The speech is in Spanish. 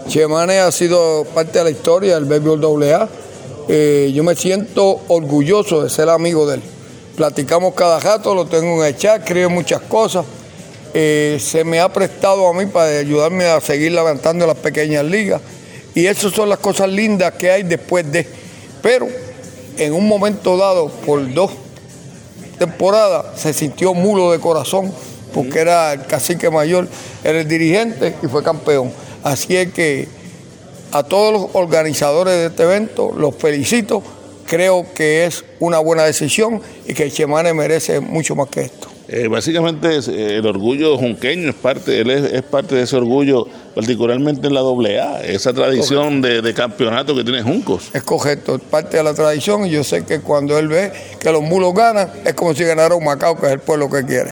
Chemanes ha sido parte de la historia del béisbol AA. Yo me siento orgulloso de ser amigo de él. Platicamos cada rato, lo tengo en el chat, escribe muchas cosas. Se me ha prestado a mí para ayudarme a seguir levantando las pequeñas ligas. Y esas son las cosas lindas que hay después de. Pero en un momento dado, por 2 temporadas, se sintió mulo de corazón, porque era el cacique mayor, era el dirigente y fue campeón. Así es que a todos los organizadores de este evento los felicito. Creo que es una buena decisión y que Chemanes merece mucho más que esto. Básicamente el orgullo junqueño él es parte de ese orgullo, particularmente en la AA, esa tradición de campeonato que tiene Juncos. Es correcto, es parte de la tradición y yo sé que cuando él ve que los mulos ganan, es como si ganara un Macao, que es el pueblo que quiere.